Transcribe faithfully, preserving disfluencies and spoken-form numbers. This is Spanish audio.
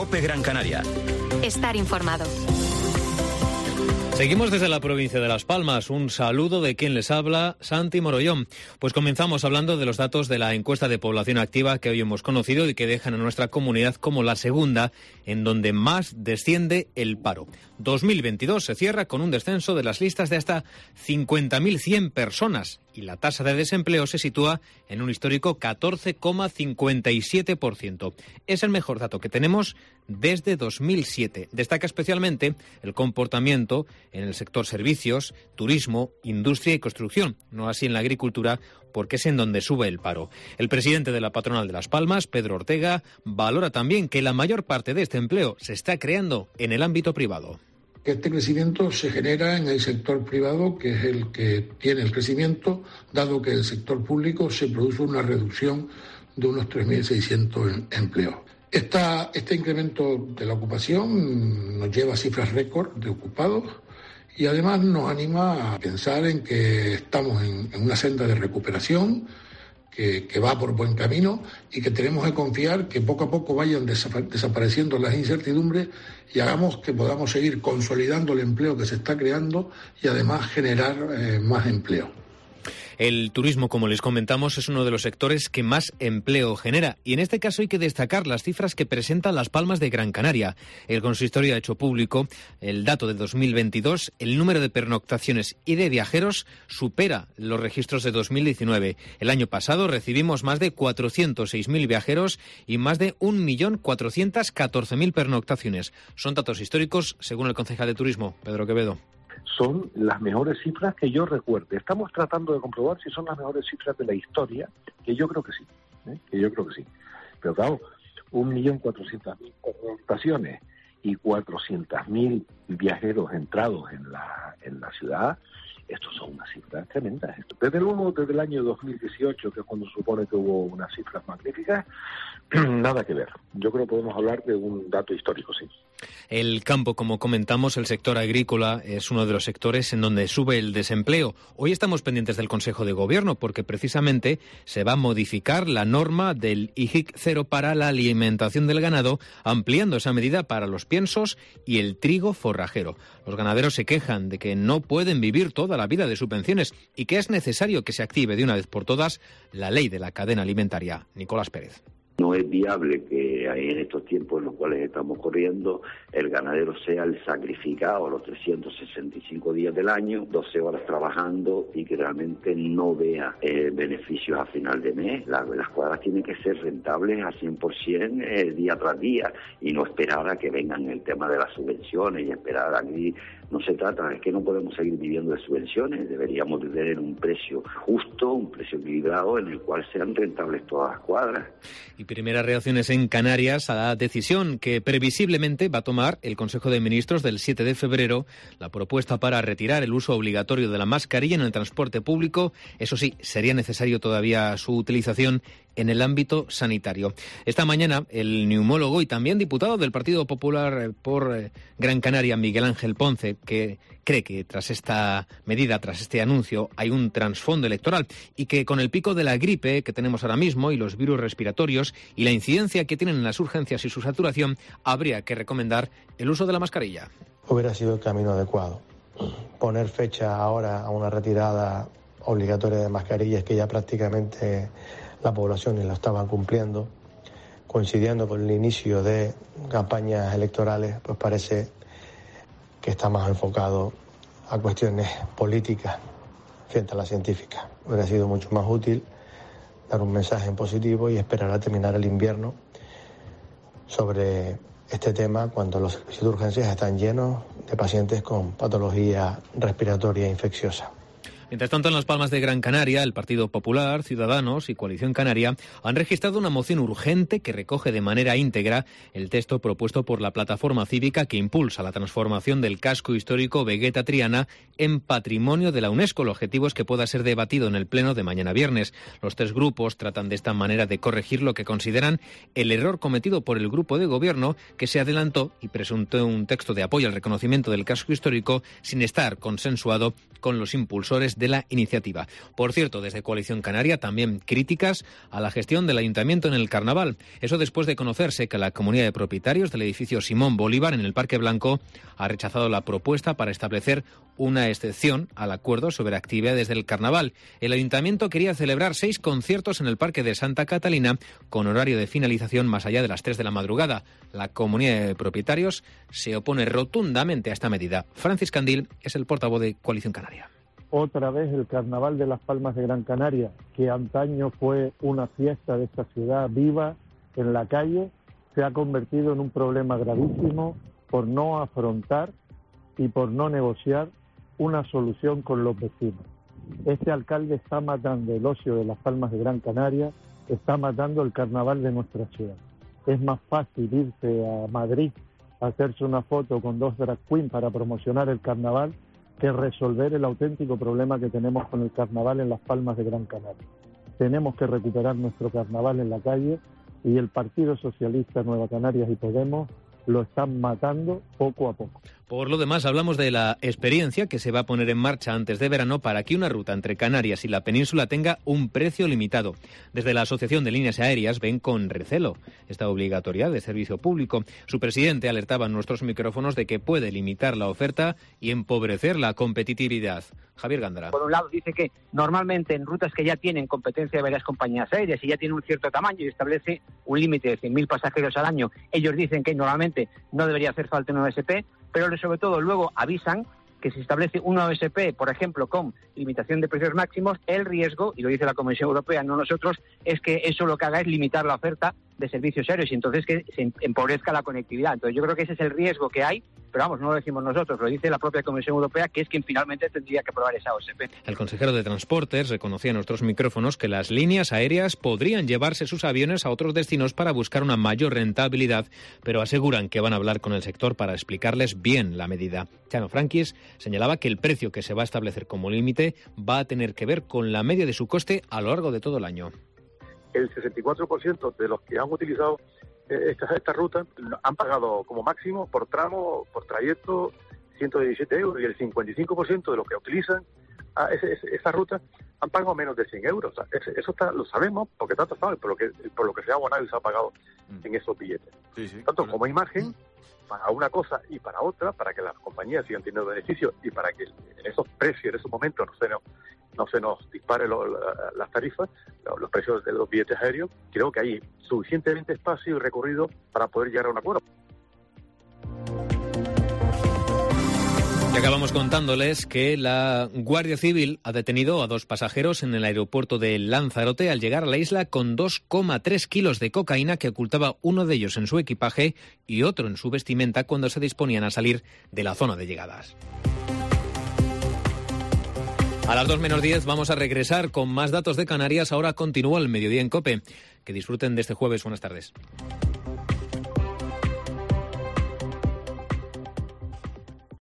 COPE Gran Canaria. Estar informado. Seguimos desde la provincia de Las Palmas. Un saludo de quien les habla, Santi Morollón. Pues comenzamos hablando de los datos de la encuesta de población activa que hoy hemos conocido y que dejan a nuestra comunidad como la segunda en donde más desciende el paro. dos mil veintidós se cierra con un descenso de las listas de hasta cincuenta mil cien personas y la tasa de desempleo se sitúa en un histórico catorce coma cincuenta y siete por ciento. Es el mejor dato que tenemos desde dos mil siete. Destaca especialmente el comportamiento en el sector servicios, turismo, industria y construcción, no así en la agricultura, porque es en donde sube el paro. El presidente de la patronal de Las Palmas, Pedro Ortega, valora también que la mayor parte de este empleo se está creando en el ámbito privado. Este crecimiento se genera en el sector privado, que es el que tiene el crecimiento, dado que en el sector público se produce una reducción de unos tres mil seiscientos empleos. Esta, este incremento de la ocupación nos lleva a cifras récord de ocupados y además nos anima a pensar en que estamos en, en una senda de recuperación que, que va por buen camino y que tenemos que confiar que poco a poco vayan desapareciendo las incertidumbres y hagamos que podamos seguir consolidando el empleo que se está creando y además generar eh, más empleo. El turismo, como les comentamos, es uno de los sectores que más empleo genera. Y en este caso hay que destacar las cifras que presentan Las Palmas de Gran Canaria. El consistorio ha hecho público el dato de dos mil veintidós. El número de pernoctaciones y de viajeros supera los registros de dos mil diecinueve. El año pasado recibimos más de cuatrocientos seis mil viajeros y más de un millón cuatrocientos catorce mil pernoctaciones. Son datos históricos, según el concejal de Turismo, Pedro Quevedo. Son las mejores cifras que yo recuerde. Estamos tratando de comprobar si son las mejores cifras de la historia, que yo creo que sí, ¿eh? que yo creo que sí. Pero claro, un millón cuatrocientas mil pernoctaciones y cuatrocientos mil viajeros entrados en la en la ciudad, estos son unas cifras tremendas. Desde luego, desde el año dos mil dieciocho, que es cuando se supone que hubo unas cifras magníficas, nada que ver. Yo creo que podemos hablar de un dato histórico, sí. El campo, como comentamos, el sector agrícola es uno de los sectores en donde sube el desempleo. Hoy estamos pendientes del Consejo de Gobierno porque precisamente se va a modificar la norma del I G I C cero para la alimentación del ganado, ampliando esa medida para los piensos y el trigo forrajero. Los ganaderos se quejan de que no pueden vivir toda la vida de subvenciones y que es necesario que se active de una vez por todas la ley de la cadena alimentaria. Nicolás Pérez. No es viable que en estos tiempos en los cuales estamos corriendo el ganadero sea el sacrificado los trescientos sesenta y cinco días del año, doce horas trabajando y que realmente no vea eh, beneficios a final de mes. La, las cuadras tienen que ser rentables al cien por ciento eh, día tras día y no esperar a que vengan el tema de las subvenciones y esperar a que no se trata, es que no podemos seguir viviendo de subvenciones, deberíamos de tener un precio justo, un precio equilibrado en el cual sean rentables todas las cuadras. Y primeras reacciones en Canarias a la decisión que previsiblemente va a tomar el Consejo de Ministros del siete de febrero, la propuesta para retirar el uso obligatorio de la mascarilla en el transporte público. Eso sí, sería necesario todavía su utilización en el ámbito sanitario. Esta mañana el neumólogo y también diputado del Partido Popular por Gran Canaria, Miguel Ángel Ponce, que cree que tras esta medida, tras este anuncio, hay un trasfondo electoral y que con el pico de la gripe que tenemos ahora mismo y los virus respiratorios y la incidencia que tienen en las urgencias y su saturación, habría que recomendar el uso de la mascarilla. Hubiera sido el camino adecuado. Poner fecha ahora a una retirada obligatoria de mascarillas que ya prácticamente la población la estaban cumpliendo, coincidiendo con el inicio de campañas electorales, pues parece que está más enfocado a cuestiones políticas frente a la científica. Hubiera sido mucho más útil dar un mensaje en positivo y esperar a terminar el invierno sobre este tema cuando los servicios de urgencias están llenos de pacientes con patología respiratoria infecciosa. Mientras tanto, en Las Palmas de Gran Canaria, el Partido Popular, Ciudadanos y Coalición Canaria han registrado una moción urgente que recoge de manera íntegra el texto propuesto por la plataforma cívica que impulsa la transformación del casco histórico Vegueta Triana en patrimonio de la UNESCO. El objetivo es que pueda ser debatido en el pleno de mañana viernes. Los tres grupos tratan de esta manera de corregir lo que consideran el error cometido por el grupo de gobierno que se adelantó y presentó un texto de apoyo al reconocimiento del casco histórico sin estar consensuado con los impulsores de la iniciativa. Por cierto, desde Coalición Canaria también críticas a la gestión del ayuntamiento en el carnaval. Eso después de conocerse que la comunidad de propietarios del edificio Simón Bolívar en el Parque Blanco ha rechazado la propuesta para establecer una excepción al acuerdo sobre actividades del carnaval. El ayuntamiento quería celebrar seis conciertos en el Parque de Santa Catalina con horario de finalización más allá de las tres de la madrugada. La comunidad de propietarios se opone rotundamente a esta medida. Francis Candil es el portavoz de Coalición Canaria. Otra vez el Carnaval de Las Palmas de Gran Canaria, que antaño fue una fiesta de esta ciudad viva en la calle, se ha convertido en un problema gravísimo por no afrontar y por no negociar una solución con los vecinos. Este alcalde está matando el ocio de Las Palmas de Gran Canaria, está matando el carnaval de nuestra ciudad. Es más fácil irse a Madrid a hacerse una foto con dos drag queens para promocionar el carnaval que resolver el auténtico problema que tenemos con el carnaval en Las Palmas de Gran Canaria. Tenemos que recuperar nuestro carnaval en la calle y el Partido Socialista, Nueva Canarias y Podemos lo están matando poco a poco. Por lo demás, hablamos de la experiencia que se va a poner en marcha antes de verano para que una ruta entre Canarias y la península tenga un precio limitado. Desde la Asociación de Líneas Aéreas ven con recelo esta obligatoriedad de servicio público. Su presidente alertaba en nuestros micrófonos de que puede limitar la oferta y empobrecer la competitividad. Javier Gándara. Por un lado dice que normalmente en rutas que ya tienen competencia de varias compañías aéreas y ya tienen un cierto tamaño y establece un límite de cien mil pasajeros al año, ellos dicen que normalmente no debería hacer falta una O S P, pero sobre todo luego avisan que si establece una O S P, por ejemplo, con limitación de precios máximos, el riesgo, y lo dice la Comisión Europea, no nosotros, es que eso lo que haga es limitar la oferta de servicios aéreos y entonces que se empobrezca la conectividad. Entonces yo creo que ese es el riesgo que hay, pero vamos, no lo decimos nosotros, lo dice la propia Comisión Europea, que es quien finalmente tendría que aprobar esa O S P. El consejero de Transportes reconocía en nuestros micrófonos que las líneas aéreas podrían llevarse sus aviones a otros destinos para buscar una mayor rentabilidad, pero aseguran que van a hablar con el sector para explicarles bien la medida. Chano Franquis señalaba que el precio que se va a establecer como límite va a tener que ver con la media de su coste a lo largo de todo el año. El sesenta y cuatro por ciento de los que han utilizado esta, esta ruta han pagado como máximo por tramo, por trayecto, ciento diecisiete euros, y el cincuenta y cinco por ciento de los que utilizan a ese, ese, esa ruta han pagado menos de cien euros. O sea, eso está, lo sabemos porque tanto saben por lo que por lo que se ha abonado y se ha pagado en esos billetes. Sí, sí. Tanto como imagen para una cosa y para otra, para que las compañías sigan teniendo beneficios y para que en esos precios, en esos momentos, no se nos, no se nos disparen las tarifas, los precios de los billetes aéreos, creo que hay suficientemente espacio y recorrido para poder llegar a un acuerdo. Y acabamos contándoles que la Guardia Civil ha detenido a dos pasajeros en el aeropuerto de Lanzarote al llegar a la isla con dos coma tres kilos de cocaína que ocultaba uno de ellos en su equipaje y otro en su vestimenta cuando se disponían a salir de la zona de llegadas. A las dos menos diez vamos a regresar con más datos de Canarias. Ahora continúa el mediodía en COPE. Que disfruten de este jueves. Buenas tardes.